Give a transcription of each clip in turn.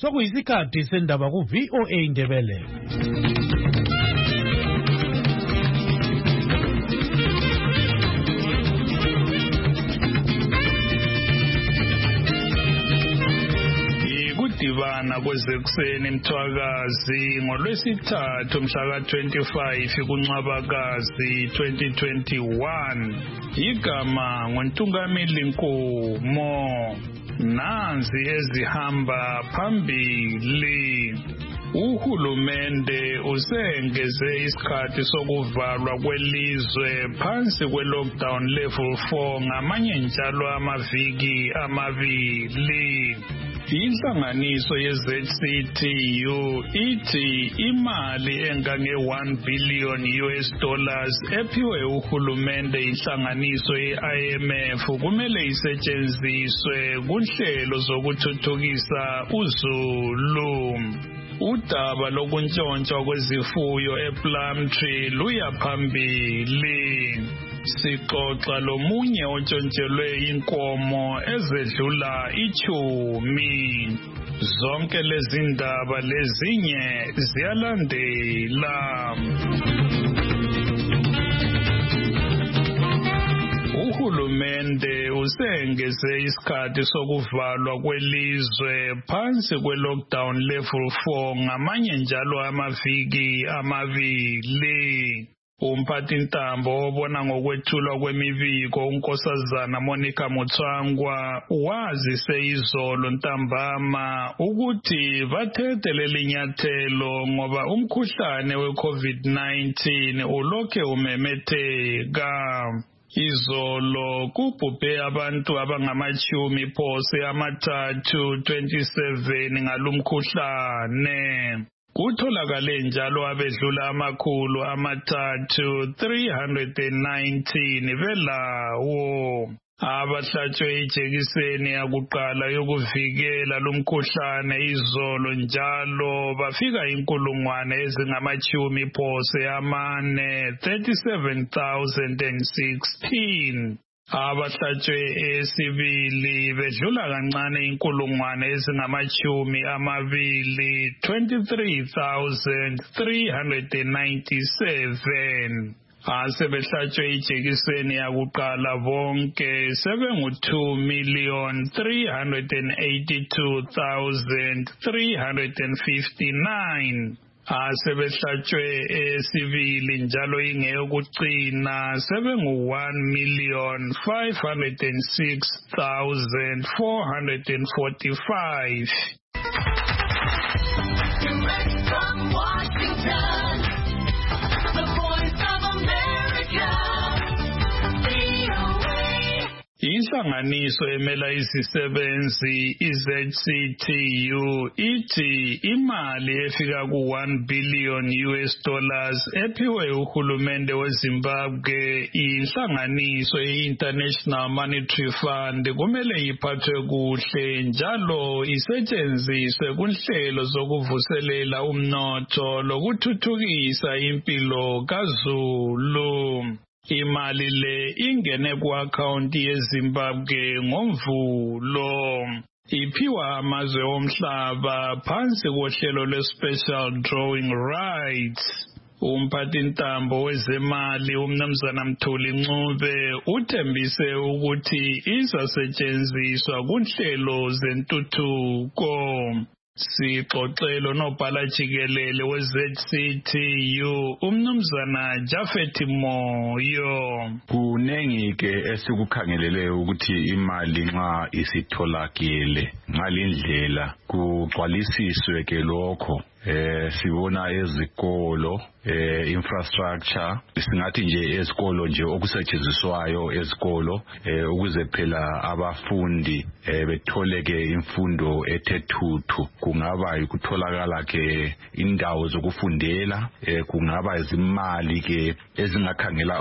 sokuyisikhathi sendaba ku-VOA Indebele. Divana kwezekuseni Mthwakazi ngolwesithathu mhla ka-25 kuNcwabakazi 2021 igama ngoNtungameli Nkomo. Nanzi ezihamba phambili. Uhulumende usengeze isikhathi sokuvalwa kwelizwe phansi kwe-lockdown level 4 ngamanye njalo amaviki amabili. Inhlanganiso ye-ZCTU ithi imali engange-1 billion US dollars ephiwe uhulumende inhlanganiso ye-IMF kumele isetshenziswe kunhlelo zokuthuthukisa uZulu. Udaba lokuntshontshwa kwezifuyo ePlumtree luya phambili. Sixoxa lomunye otshontshelwe inkomo ezedlula 10. Zonke lezi ndaba lezinye ziyalandela. Uhulumende usengeze isikhathi sokuvalwa kwelizwe phansi kwe-lockdown level 4 ngamanye njalo amaviki amabili. Umphathintambo obona ngokwethulwa kwemibiko uNkosazana Monica Mutswangwa wazise izolo ntambama ukuthi bathethe leli nyathelo ngoba umkhuhlane we-COVID-19 ulokhe umemetheka. Izolo kubhubhe abantu abangamashumi phose amathathu 27 ngalumkhuhlane. Kutholakale njalo abedlula amakhulu amathathu 319 belawo. Abahlatshwe ijekiseni yakuqala yokuvikela lumkhuhlane izolo njalo bafika 37,016. Abahlatshwe esibili bedlula kancane 23,397. Asebehlatshwe ijekiseni yakuqala bonke sebengu-2,382,359. Asebehlatshwe esibili njalo ingeyokugcina sebengu-1,506,445. Inhlanganiso emela izisebenzi i-ZCTU ithi imali efika ku-1 billion US dollars ephiwe uhulumende weZimbabwe inhlanganiso ye-International Monetary Fund kumele iphathwe kuhle njalo isetshenziswe kunhlelo zokuvuselela umnotho lokuthuthukisa impilo kaZulu. Imali le ingene ku-akhawunti yeZimbabwe ngoMvulo. Iphiwa amazwe omhlaba phansi kohlelo lwe-Special Drawing Rights. Umphathintambo wezemali uMnumzana Mthuli Ncube uthembise ukuthi izasetshenziswa kunhlelo zentuthuko. Sixoxelo nobhala jikelele we-ZCTU uMnumzana Jafet Moyo. Kunengi-ke esikukhangelele ukuthi imali nxa isitholakele ngalindlela kugcwalisiswe ke lokho. Sibona ezikolo infrastructure singathi nje ezikolo nje okusetshenziswayo ezikolo ukuze phela abafundi bethole ke imfundo ethethuthu. Kungaba ukutholakala ke indawo zokufundela, kungaba izimali ke ezingakhangela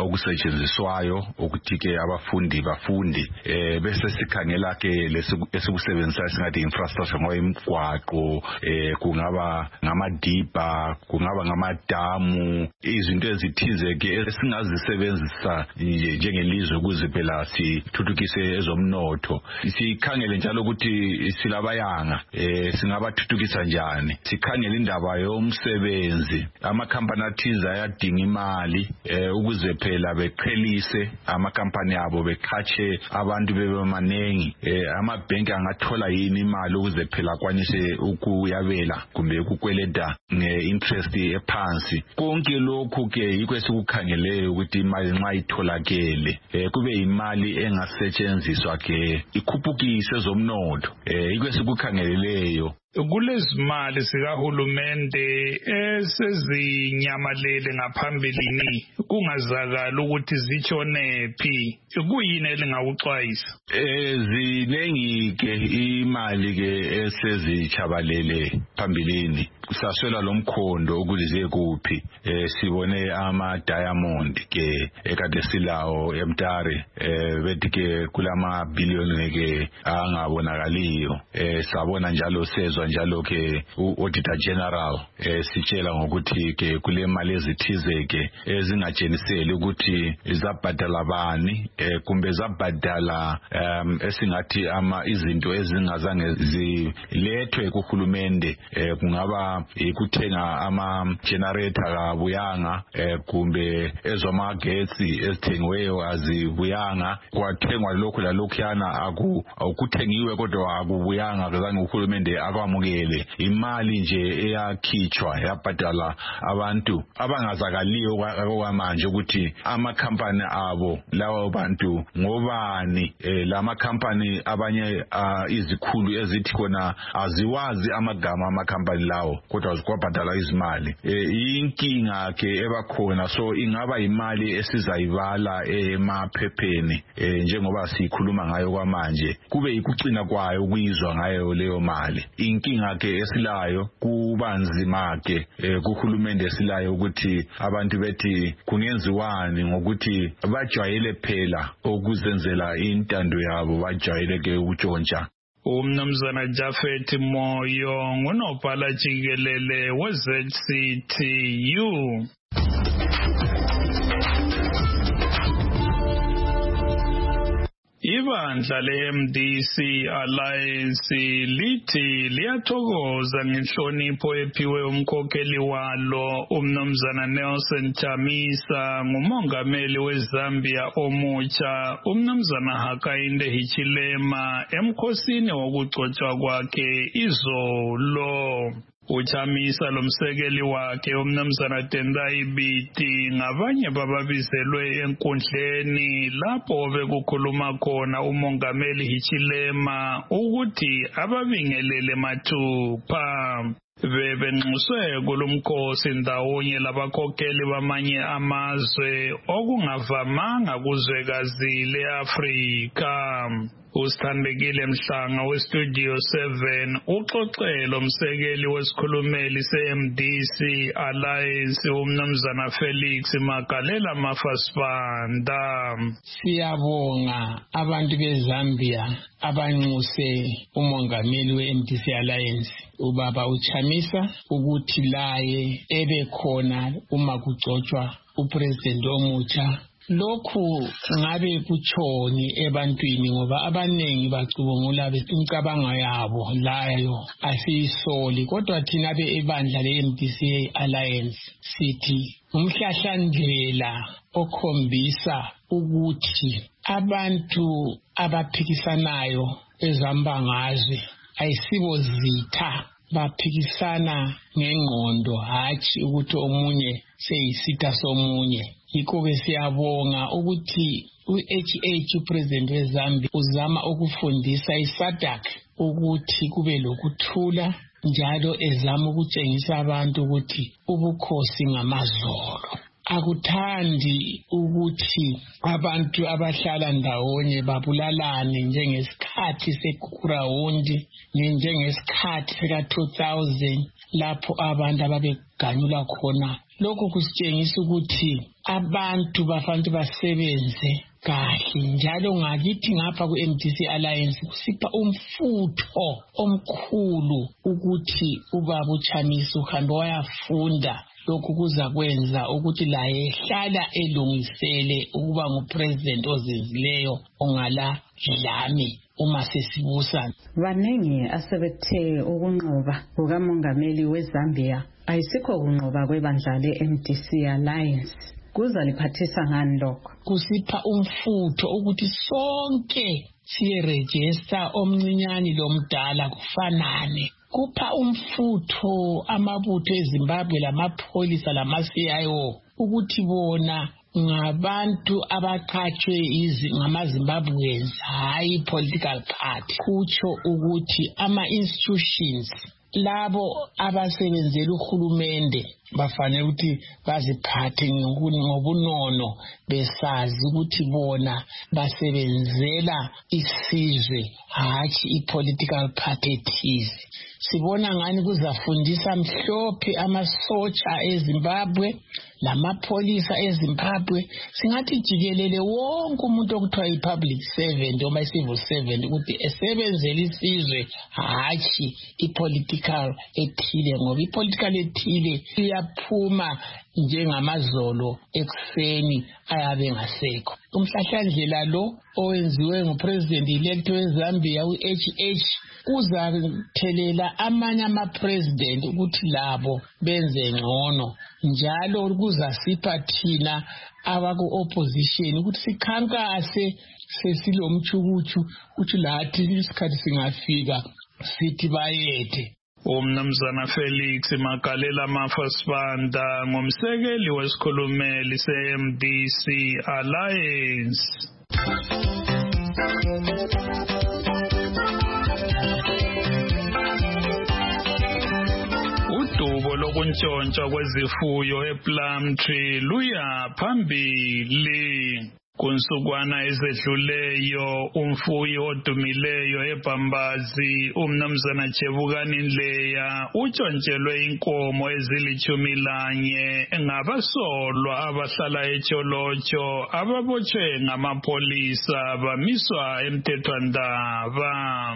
okusetshenziswayo ukuthi ke abafundi bafundi bese sikhangela ke esikusebenzisa esingathi infrastructure ngoba imigwaqo kungaba ngamadibha kungaba ngamadamu izinto ezithize ke esingazisebenzisa njengelizwe ukuze phela sithuthukise ezomnotho sikhangele njalo ukuthi silabayanga singabathuthukisa njani sikhangele indaba yomsebenzi amakhampani athize ayadinga imali ukuze phela beqhelise amakampani abo beqhatshe abantu bebemanengi amabhenki angathola yini imali ukuze phela kwanise ukuyabela kumbe ukukweleta nge-interest ephansi konke lokhu ke yikho esikukhangeleyo ukuthi imali nxa itholakele kube imali engasetshenziswa ke ikhuphukise ezomnotho yikho esikukhangeleleyo kulezimali zikahulumende esezinyamalele ngaphambilini kungazakala ukuthi zitshonephi kuyini elingakuxwayisa zinengi ke imali ke esezitshabalele phambilini saswela lomkhondo ukuthi ziye kuphi sibone ama-diamond ke ekade silawo eMtare bethi ke kulama billion ke angabonakaliyo sabona njalo sezwa njalo ke u-Auditor General sitshela ngokuthi ke kule mali ezithize ke ezingatsheniseli ukuthi zabhadala bani kumbe zabhadala esingathi izinto ezingazange zilethwe kuhulumende kungaba ikuthenga ama-generator kabuyanga kumbe ezwamagetsi ezithengiweyo azibuyanga kwathengwa lokhu lalokhuyana akuthengiwe kodwa akubuyanga kazange uhulumende akwamukele imali nje eyakhitshwa yabhadala abantu abangazakaliyo kwamanje ukuthi amakhampani abo lawo bantu ngobani lamakhampani abanye izikhulu ezithi khona aziwazi amagama amakhampani lawo kodwa zikwabhadala izimali inkinga ke ebakhona so ingaba imali esizayibala emaphepheni njengoba sikhuluma ngayo kwamanje kube ikucina kwayo ukuyizwa ngayo leyo mali inkinga ke esilayo kuba nzima ke kuhulumende esilayo ukuthi abantu bethi kungenziwani ngokuthi bajwayele phela ukuzenzela intando yabo bajwayele ke ukutshontsha Umnumzana Japhet Moyo ngunobhala jikelele we-ZCTU. Ibandla le-MDC Alliance lithi liyathokoza ngenhlonipho ephiwe umkhokheli walo umnumzana Nelson Chamisa ngumongameli weZambia omutsha umnumzana Hakainde Hichilema emkhosini wokugcotshwa kwakhe izolo. Uchamisa lomsekeli wakhe umnumzana Tendai Biti ngabanye bababizelwe enkundleni lapho bekukhuluma khona umongameli Hichilema ukuthi ababingelele mathupha bebenxuswe kulumkhosi ndawonye labakhokheli bamanye amazwe okungavamanga kuzwekazi le-Afrika. Usithandekile Mhlanga weStudio 7 uxoxele umsekeli wesikhulumeli se-MDC Alliance umnumzana Felix Magalela Mafasibanda. Siyabonga abantu beZambia abanxuse umongameli we-MDC Alliance ubaba uChamisa ukuthi laye ebekhona uma kugcotshwa upresident omutsha. Lokhu ngabe kutshoni ebantwini ngoba abanengi bacubungula becabanga yabo layo asiyisoli kodwa thina ebandla le-MDC Alliance sithi umhlahlandlela okhombisa ukuthi abantu abaphikisanayo ezambangazwe ayisibo zitha baphikisana ngengqondo hatshi ukuthi omunye seyisitha somunye. Yikho-ke siyabonga ukuthi u-HH upresident weZambia uzama ukufundisa iSADC ukuthi kube lokuthula njalo ezama ukutshengisa abantu ukuthi ubukhosi ngamazolo. Akuthandi ukuthi abantu abahlala ndawonye babulalane njengesikhathi sekhurawundi njengesikhathi sika-2000 lapho abantu ababeganyula khona. Lokhu kusitshengisa ukuthi abantu bafanele basebenze kahle njalo ngakithi ngapha ku-MDC Alliance kusipha umfutho omkhulu ukuthi ubaba uChamisa uhambe wayafunda. Lokhu kuzakwenza ukuthi laye ehlala elungisele ukuba ngupresident ozinzileyo ongala dlame uma sesibusa. Baningi asebethe ukunqoba kukamongameli weZambia ayisikho kunqoba kwebandla le-MDC Alliance. Kuzaliphathisa ngani lokho? Kusipha umfutho ukuthi sonke siyeregister omncinyane lomdala kufanane. Kupha umfutho amabutho eZimbabwe lamapholisa lama-CIO ukuthi bona ngabantu abaqhatshwe ngamaZimbabweans hayi political party. Kutsho ukuthi ama-institutions labo abasebenzela uhulumende bafanele ukuthi baziphathe ngobunono besazi ukuthi bona basebenzela isizwe hatshi i-political party ethize. Sibona ngani kuzafundisa mhlophe amasotsha eZimbabwe lamapholisa eZimbabwe, singathi jikelele wonke umuntu okuthiwa i-public servant noma i-civil servant ukuthi esebenzele isizwe hatshi i-political ethile, ngoba i-political ethile iyaphuma njengamazolo ekuseni ayabe ngasekho. Umhlahlandlela lo owenziwe ngupresident elect weZambia u-HH uzathelela amanye ama-president ukuthi labo benze ngcono, njalo kuzasipha thina abaku-opposition ukuthi sikhankase sesilomchukuchu ukuthi lathi isikhathi singafika sithi bayethe. Umnumzana Felix Magalela Mafasibanda ngumsekeli wesikhulumeli se-MDC Alliance. Udubo lokuntshontsha kwezifuyo ePlumtree luya phambili. Kunsukwana ezedluleyo umfuyi odumileyo eBhambazi umnumzana Jebukani Ndleya utshontshelwe inkomo ezili-11 ngabasolwa abahlala eTsholotsho ababotshwe ngamapolisa bamiswa emthethwandaba.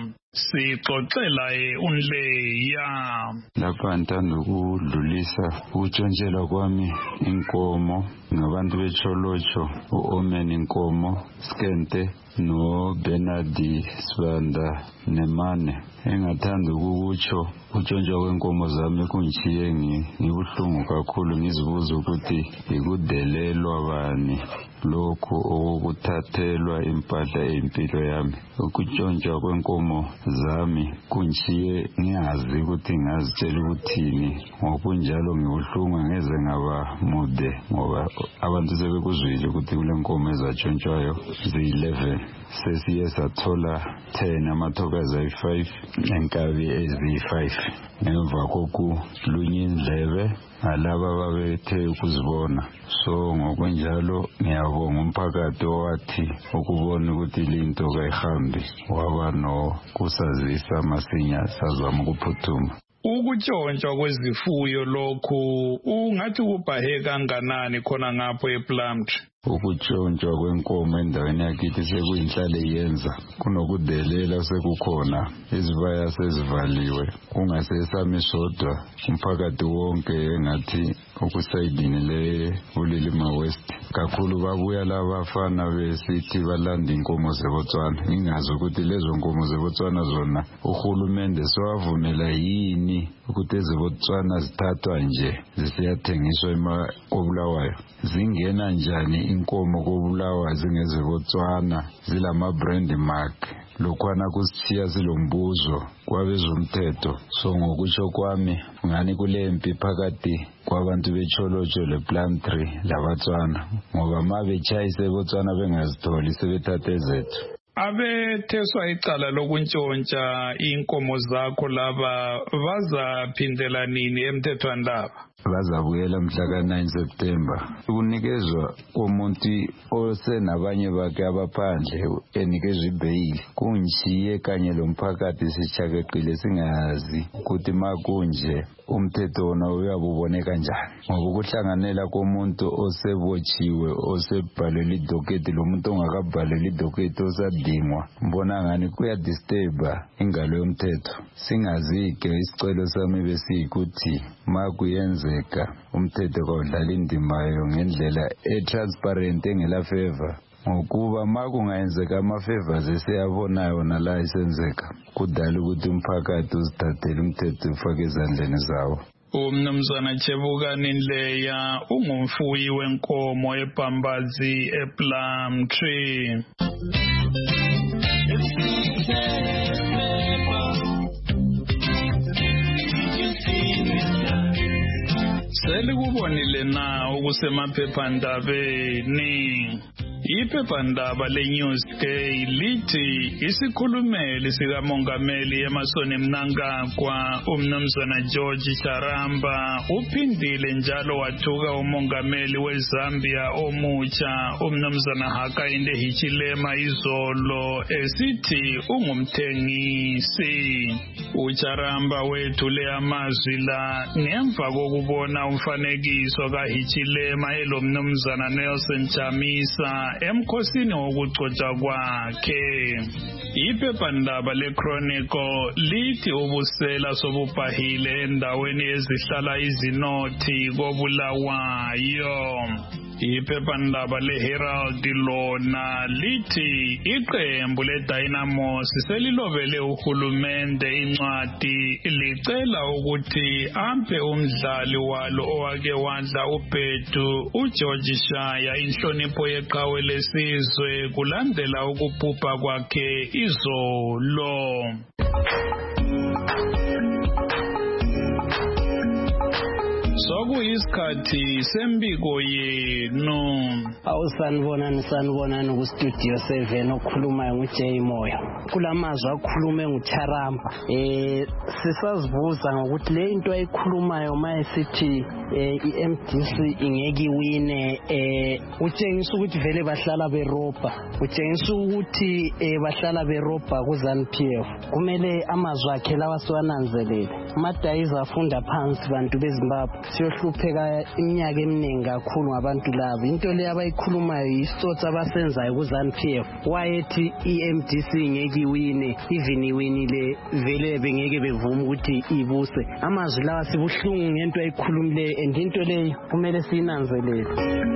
Sixoxela uNdleya. Lapha ngithanda ukudlulisa ukutshontshelwa kwami inkomo ngabantu beTsholotsho, uOmen Nkomo, Skente noBernard Sibanda Nemane. Engathanda ukukutsho ukutshontshelwa kwenkomo zami kungishiye ngibuhlungu kakhulu, ngizibuza ukuthi ikudelelwa bani lokhu okuthathelwa impahla empilo yami. Ukutshontshelwa kwenkomo zami kungishiye ngiyazi ukuthi ngazitshela ukuthini, ngokunjalo ngibuhlungu ngeze ngaba mude ngoba abantu sebekuzwile ukuthi kule nkomo ezatshontshelwayo ziyi-11 sesiye sathola 10 amathokazi ayi-5 nenkabi eziyi-5 ngemva kokulunywa indlebe alaba babethe ukuzibona. So ngokwenjalo ngiyabonga umphakathi owathi ukubona ukuthi linto kayihambi waba nokusazisa masinya sazama ukuphuthuma. Ukutshontsha kwezifuyo lokhu ungathi kubhahe kanganani khona ngapho ePlumtree? Ukutshontsha kwenkomo endaweni yakithi sekuyinhlale yenza, kunokudelela sekukhona, izibaya sezivaliwe, kungasesami sodwa, umphakathi wonke engathi ukusayidini le-Bulilima West. Kakhulu babuya labafana besithi balanda inkomo zeBotswana. Ngingazi ukuthi lezo nkomo zeBotswana zona uhulumende sewavumela yini ukuthi ezeBotswana zithathwa nje zisiyathengiswa koBulawayo. Zingena njani inkomo koBulawayo zingezeBotswana zilama brand mark? Lokhwana kusithiya silombuzo kwabezomthetho. So ngokutsho kwami ngani kulempi phakathi kwabantu beTsholotsho lePlumtree labaTswana, ngoba mabetshayise eBotswana bengazitholi sebethatha ezethu. Abetheswa icala lokuntshontsha inkomo zakho laba bazaphindela nini emthethwandaba? bazabuyela mhla ka-9 September. Ukunikezwa komuntu osenabanye bakhe abaphandle enikezwe ibheyili kungishiye kanye lomphakathi sichakeqile singazi ukuthi makunje umthetho wona uyabubone kanjani, ngoba ukuhlanganela komuntu osebotshiwe osebhalelwe idoketi lo muntu ongakabhalelwe idoketi osadingwa mbona ngani kuyadisturba ingalo yomthetho. Singazi-ke isicelo sami besiyikuthi makuyenzeka umthetho kawudlala indimayo ngendlela e-transparent engela favor, ngokuba makungayenzeka ama-favors esiyabonayo nala isenzeka kudala ukuthi umphakathi uzithathele umthetho ufake ezandleni zawo. Umnumzana Chebukani Ndleya ungumfuyi wenkomo eBhambazi ePlumtree. Selikubonile na ukusemaphephandabeni. Iphephandaba leNewsday lithi isikhulumeli sikamongameli Emmerson Mnangagwa umnumzana George Charamba uphindile njalo wathuka umongameli weZambia omutsha umnumzana Hakainde Hichilema izolo esithi ungumthengisi. UCharamba wethule amazwi la ngemva kokubona umfanekiso kaHichilema elomnumzana Nelson Chamisa emkhosini wokugcotshwa kwakhe. Iphephandaba leChronicle lithi ubusela sobubhahile endaweni ezihlala izinothi koBulawayo. Iphephandaba leHerald lona lithi iqembu leDynamos selilobele uhulumende incwadi licela ukuthi ampe umdlali walo owake wadla ubhedu uGeorge Shaya inhlonipho yeqhawe lesizwe kulandela ukubhubha kwakhe izolo. Sokuyisikhathi sembiko yenu. Sanibonani ku Studio 7 okhulumayo nguJay Moyo. Kulamazwi akhulume nguCharamba. Sisazibuza ngokuthi le into ayikhulumayo mayesithi iMDC ingeke iwine utshengisa ukuthi vele bahlala beroba. Utshengisa ukuthi bahlala beroba kuZANU-PF. Kumele amazwi akhe lawa siwananzelele. Madayiza afunda phansi bantu beZimbabwe. Siyohlupheka iminyaka eminingi kakhulu ngabantu labo. Into le abayikhulumayo yisitsotsi abasenzayo kuZANU-PF. Wayethi iMDC ngeke iwine, even iwinile vele bengeke bevume ukuthi ibuse. Amazwi lawa sibuhlungu ngento ayikhulumile and into le kumele siyinanzelele.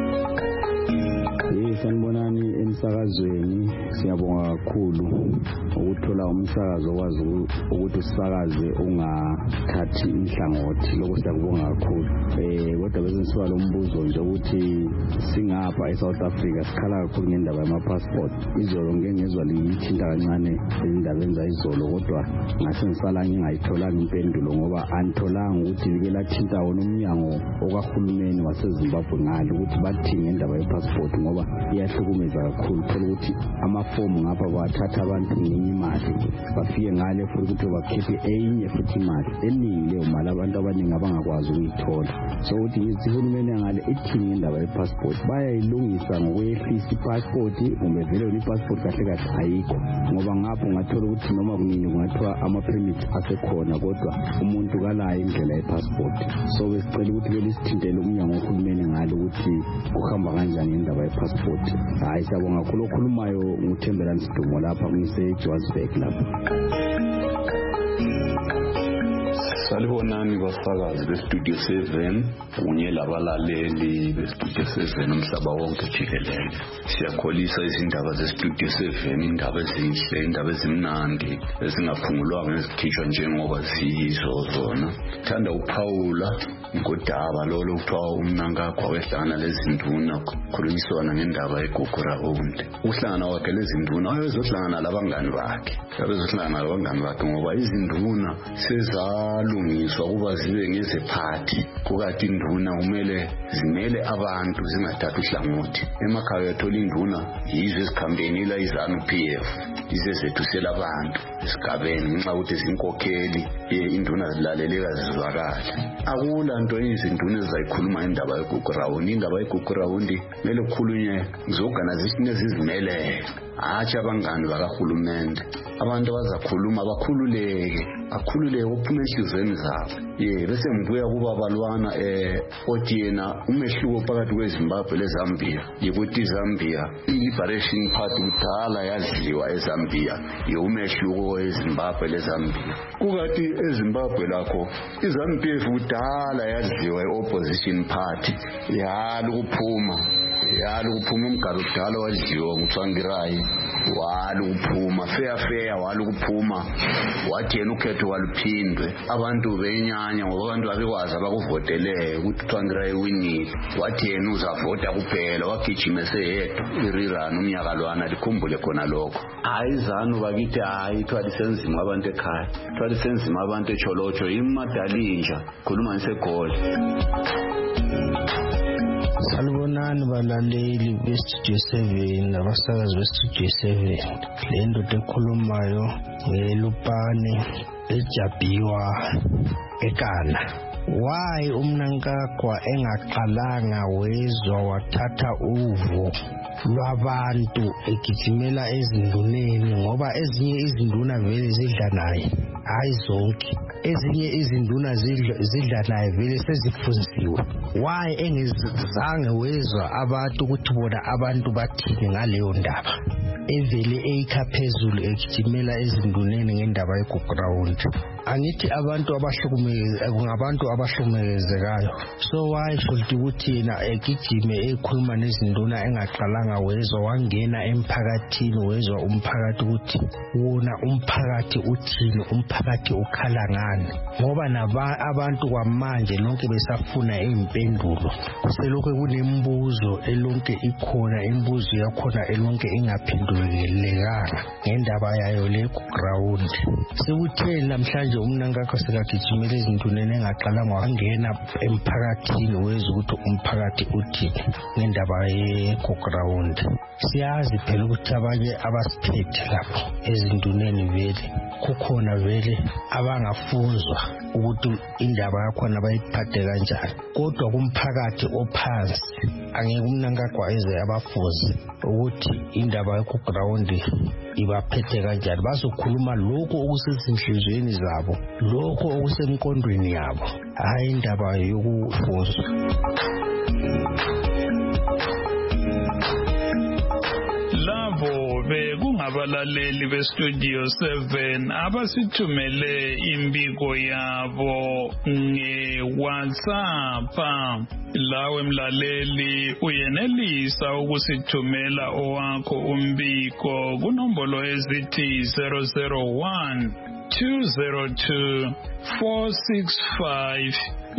Sanibonani emsakazweni, siyabonga kakhulu ukuthola umsakazo okwazi ukuthi usakaze ungathathi inhlangothi, lokho siyakubonga kakhulu. Kodwa bese ngisiba lo mbuzo nje ukuthi singapha eSouth Africa sikhala kakhulu ngendaba yama-passport. Izolo ngeke ngezwa lithinta kancane ezindabeni zayizolo, kodwa ngase ngisala ngingayitholanga impendulo ngoba anitholanga ukuthi like lathinta wona umnyango okahulumeni waseZimbabwe ngalo ukuthi bathini ngendaba ye-passport ngoba iyahlukumeza kakhulu. Thola ukuthi amafomu ngapha bathatha abantu ngenye imali bafike ngale futhi ukuthi bakhiphe enye futhi imali eningi, leyo mali abantu abaningi abangakwazi ukuyithola. So ukuthi ihulumeni ngale ethini ngendaba ye-passport bayayilungisa ngokwehlisa i-passport, kumbe vele i-passport kahle kahle ayikho ngoba ngapho ungathola ukuthi noma kunini kungathiwa ama-permit asekhona kodwa umuntu kalayo indlela ye-passport. So besicela ukuthi vele isithintele umnyango wohulumeni ngalo ukuthi kuhamba kanjani ngendaba ye-passport. Hayi, siyabonga kakhulu. Okhulumayo nguThembelani Sidumo lapha ngiseJohannesburg lapha. Salibonani basakazi beStudio 7 kunye labalaleli beStudio 7 umhlaba wonke jikelele. Siyakholisa izindaba zeStudio 7, indaba ezinhle, indaba ezimnandi ezingaphungulwanga ezikhishwa njengoba ziyizo zona. Thanda uPaula ngodaba lolo kuthiwa uMnangagwa wehlangana lezinduna khulumiswana ngendaba yeGugura Owned. Uhlangana wakhe lezinduna wayezohlangana labangani bakhe. Yabezohlangana labangani bakhe ngoba izinduna sezalungiswa kuba zibe ngezephathi kukathi induna kumele zimele abantu zingathatha uhlangothi. Emakhaya uyathola induna yizo ezikhambeni ila izanu PF izezethu abantu esigabeni ngenxa ukuthi zinkokheli induna zilaleleka zizwakala. Akula nto izinduna ezizayikhuluma indaba yeGugurawundi. Indaba yeGugurawundi mele kukhulunywe zorganization ezizimele hatsha abangani bakahulumende. Abantu abazakhuluma bakhululeke uphume enhlizweni zabo. Bese ngibuya kuba balwana othi yena umehluko phakathi kweZimbabwe leZambia yikuthi iZambia i-Liberation Party kudala yadliwa eZambia umehluko weZimbabwe leZambia. Kukathi eZimbabwe lakho iZANU-PF kudala yadliwa i-Opposition Party yalukuphuma umgalo kudala wadliwa nguTsvangirai walukuphuma fair walukuphuma wathi yena ukhetho waluphindwe. Abantu benyanya ngoba abantu abekwazi abakuvotele ukuthi Tsvangirai winile. Wathi yena uzavota kuphela wagijima seyedwa irirana umnyaka lwana likhumbule khona lokho. Hayi izanu bakithi hayi thwalisenzima abantu ekhaya thwalisenzima abantu eCholocho imadalinja khuluma ngisegoli. Salibonani balaleli beStudio 7 nabasakazi beStudio 7. Le ndoda ekhulumayo ngeLupane eJabiwa eKana. Why uMnangagwa engaqalanga wezwa wathatha uvo lwabantu egijimela ezinduneni ngoba ezinye izinduna vele zidla naye? Hayi zonke. Ezinye izinduna zidla naye vele sezifunziwe. Why engezange wezwa abantu ukuthi bona abantu bathini ngaleyo ndaba? Evele eyikha phezulu egijimela ezinduneni ngendaba yeGugurawundi. Angithi abantu abahlukumezekayo. So why should ukuthi yena egijime ekhuluma nezinduna engaqalanga wezwa wangena emphakathini wezwa umphakathi ukuthi wona umphakathi uthini, umphakathi ukhala ngani? Ngoba abantu kwamanje lonke besafuna impendulo. Selokho kunembuzo elonke ikhona, imbuzo yakhona elonke ingaphendulekanga ngendaba yayo leGugurawundi. Sekutheni namhlanje uMnangagwa sekagijimela ezinduneni engaqalanga wangena emphakathini wezwa ukuthi umphakathi uthini ngendaba yeGugurawundi. Siyazi phela ukuthi abanye abasiphethe lapho ezinduneni vele kukhona vele abangafunzwa ukuthi indaba yakhona bayiphathe kanjani. Kodwa kumphakathi ophansi angeke uMnangagwa eze abafuze ukuthi indaba yeGugurawundi ibaphethe kanjani. Bazokhuluma lokho okusezinhlizweni zabo, lokho okusemqondweni yabo, hayi indaba yokufuzwa. Labo bekungabalaleli beStudio 7 abasithumele imbiko yabo ngeWhatsApp. Lawe mlaleli uyenelisa ukusithumela owakho umbiko kunombolo ezithi 001 202 465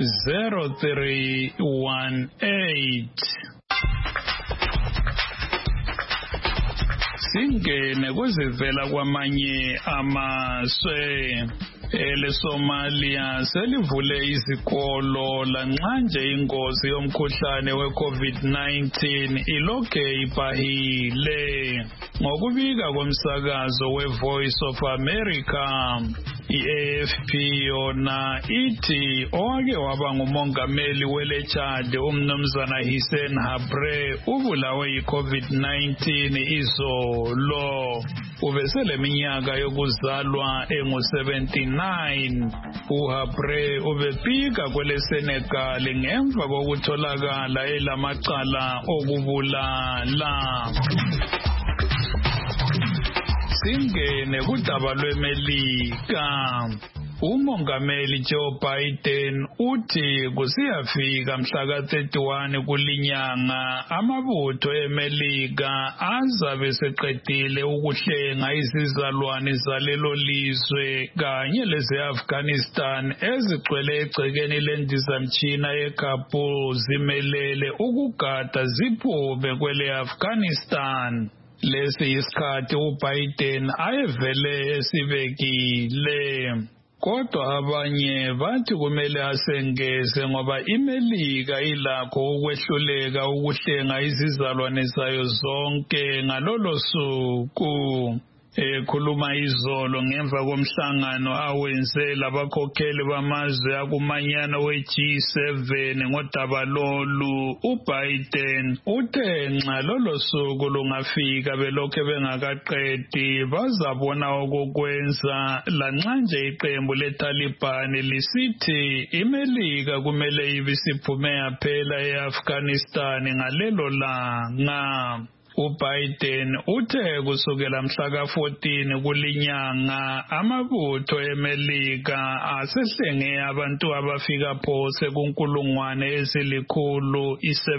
0318. Singene kwezivela kwamanye amazwe. EleSomalia selivule izikolo lanxa nje ingozi yomkhuhlane weCovid-19 ilokhe ibhahile. Ngokubika komsakazo weVoice of America, iAFP yona ithi owake waba ngumongameli weleChad umnumzana Hissène Habré ubulawe yiCovid-19 izolo. Ubeseleminyaka yokuzalwa engu-79. uHabré ubefika kweleSenegal ngemva kokutholakala elamacala okubulala. Singene kudaba lweMelika. Umongameli Joe Biden uthi kusiyafika mhla ka-31 kulinyanga amabutho eMelika azabe seqedile ukuhlenga izizalwane zalelo lizwe kanye leze-Afghanistan ezigcwele egcekeni lendizamtshina eKabul zimelele ukugada ziphume kwele-Afghanistan. Lesi isikhathi uBiden ayevele esibekile. kodwa abanye bathi kumele asengeze ngoba iMelika ilakho ukwehluleka ukuhlenga izizalwane zayo zonke ngalolo suku. Ekhuluma izolo ngemva komhlangano awenze labakhokheli bamazwe akumanyana we-G7 ngodaba lolu, uBiden uthe nxa lolo suku lungafika belokhe bengakaqedi bazabona okokwenza, lanxa nje iqembu leTaliban lisithi iMelika kumele ibisiphume yaphela e-Afghanistan ngalelo langa. uBiden uthe kusukela mhla ka-14 kulinyanga amabutho eMelika asehlenge abantu abafika phose kunkulungwane ezilikhulu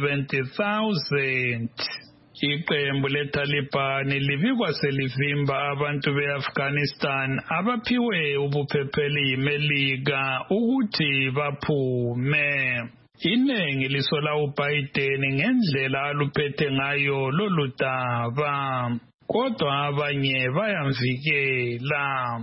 70,000. Iqembu leTaliban libikwa selivimba abantu be-Afghanistan abaphiwe ubuphepheli yiMelika ukuthi baphume. Inengi lisola uBiden ngendlela aluphethe ngayo lolu daba, kodwa abanye bayamvikela.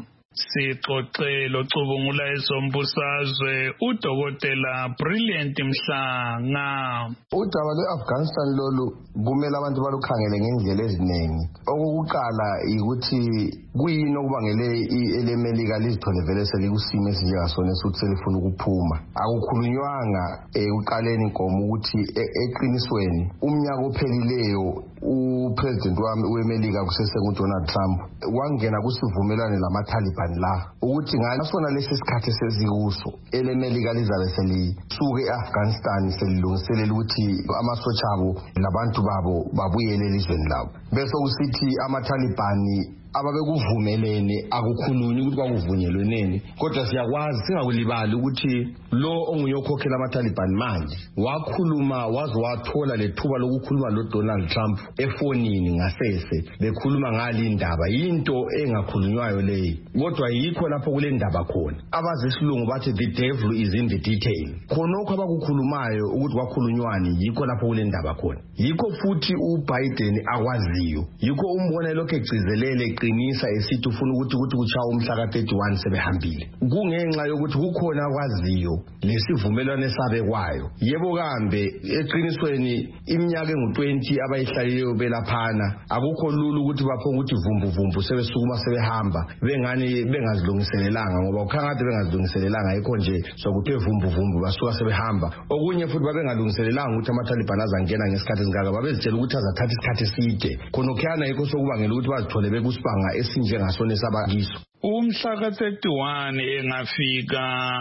Sixoxe locubungula ezombusazwe uDokotela Brilliant Mhlanga. Udaba lwe-Afghanistan lolu kumele abantu balukhangele ngendlela eziningi. Okokuqala ukuthi kuyini okubangele eleMelika lizithole vele selikusimo esinjengasona esuthi selifuna ukuphuma. Akukhulunywanga ekuqaleni inkomo ukuthi eqinisweni umnyaka ophelileyo upresident weMelika kusesenguDonald Trump wangena kusivumelwano lamaTaliban la ukuthi ngasona lesi sikhathi sezikuso eleMelika lizabe selisuke eAfghanistan selilungiselela ukuthi amasotsha abo labantu babo babuyele elizweni labo. Bese kusithi amaTaliban ababekuvumelene akukhulunywa ukuthi bakuvunyelweneni, kodwa siyakwazi singakulibali ukuthi lo onguyokhokhela amaTaliban manje wakhuluma waze wathola lethuba lokukhuluma loDonald Trump efonini ngasese bekhuluma ngali indaba, into engakhulunywayo leyi, kodwa yikho lapho kule ndaba khona. Abazisilungu bathi the devil is in the detail. Khonokho abakukhulumayo ukuthi kwakhulunywani yikho lapho kule ndaba khona. Yikho futhi uBiden akwaziyo, yikho umbona lokho egcizelele qinisa esithi ufuna ukuthi kuchawa umhla ka-31 sebehambile. Kungenxa yokuthi kukhona akwaziyo lesivumelwano esabekwayo. Yebo kambe eqinisweni iminyaka engu-20 abayihlalileyo belaphana akukho lula ukuthi baphonga ukuthi vumbu sebesukuma sebehamba bengani bengazilungiselelanga, ngoba ukhangade bengazilungiselelanga yikho nje sokuthi vumbu basuka sebehamba. Okunye futhi babengalungiselelanga ukuthi amaTaliban azangena ngesikhathi esingaka, babezitshela ukuthi azathatha isikhathi eside. Khonokhana yikho sokubangela ukuthi bazithole bekusibanga esinjengasona esabakiso. Umhla ka-31 engafika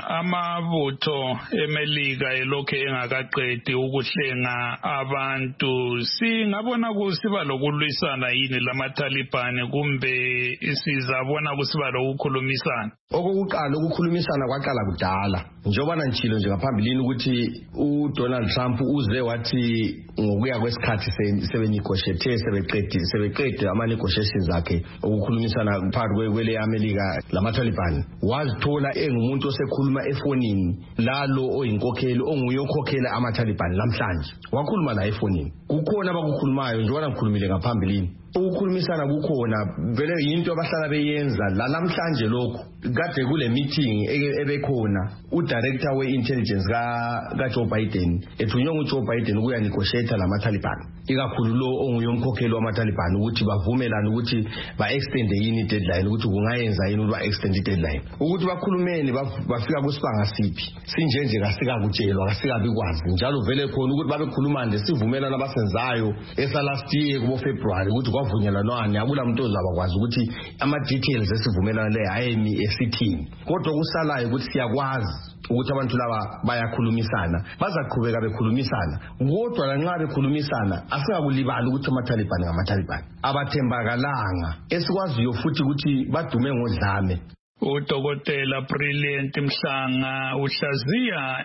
amabutho eMelika elokhe engakaqedi ukuhlenga abantu, singabona kusiba lokulwisana yini lamaTaliban kumbe sizabona kusiba lokukhulumisana? Okokuqala ukukhulumisana kwaqala kudala, njengoba nanchilo nje ngaphambilini ukuthi uDonald Trump uze wathi ngokuya kwesikhathi sebenegotiate sebeqede ama-negotiations akhe ukukhulumisana phakathi kwele Amerika lamaTaliban, wazithola engumuntu osekhuluma efonini lalo oyinkokheli onguyokhokhela amaTaliban lamhlanje, wakhuluma la efonini. Kukhona abakukhulumayo njengoba ngikhulumile ngaphambilini. Ukukhulumisana kukhona vele yinto abahlala beyenza namhlanje. Lokho kade kule meeting ebekhona udirector we-intelligence kaJoe Biden ethunywe nguJoe Biden ukuya negotiate lamaTaliban, ikakhulu lo onguyomkhokheli wamaTaliban ukuthi bavumelane ukuthi ba-extend yini deadline, ukuthi kungayenza yini ukuthi ba-extend deadline, ukuthi bakhulumeni bafika kusibanga siphi sinjenje kasikakutshelwa kasikabikwazi njalo vele khona ukuthi babekhuluma nje sivumelana abasenzayo last year kubo February ukuthi kwavunyelwanani, akula muntu ozabakwazi ukuthi ama-details esivumelana le ayemi esithini. Kodwa kusalayo ukuthi siyakwazi ukuthi abantu laba bayakhulumisana, bazaqhubeka bekhulumisana, kodwa lanxa bekhulumisana asikakulibali ukuthi amaTaliban ngamaTaliban abathembakalanga, esikwaziyo futhi ukuthi badume ngodlame. uDokotela Brilliant Mhlanga uhlaziya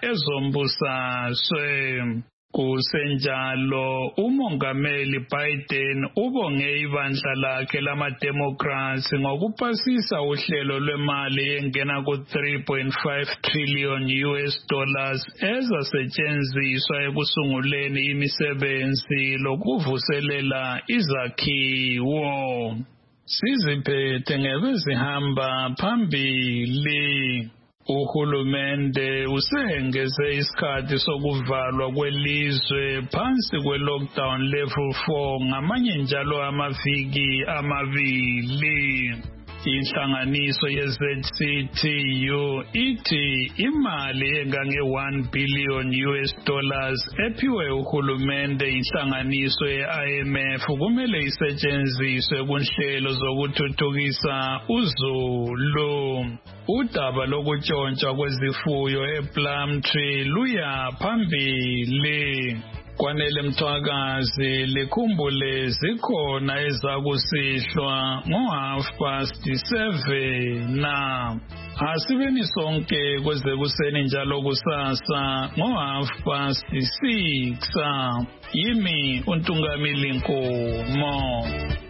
ezombusazwe. Kusenjalo uMongameli Biden ubonge ibandla lakhe lamaDemocrats ngokupasisa uhlelo lwemali engena ku-3.5 trillion US dollars ezasetshenziswa ekusunguleni imisebenzi lokuvuselela izakhiwo. Siziphethe ngebezihamba phambili. Uhulumende usengeze isikhathi sokuvalwa kwelizwe phansi kwe-lockdown level 4 ngamanye njalo amaviki amabili. Inhlanganiso ye-ZCTU ithi imali engange-$1 billion ephiwe uhulumende inhlanganiso ye-IMF kumele isetshenziswe kunhlelo zokuthuthukisa uZulu. Udaba lokutshontshwa kwezifuyo ePlumtree luya phambili. Kwanele Mthwakazi likhumbule zikhona ezakusihlwa ngo7:30 asibeni sonke kwezekuseni njalo kusasa ngo6:30. Yimi uNtungamili Nkomo.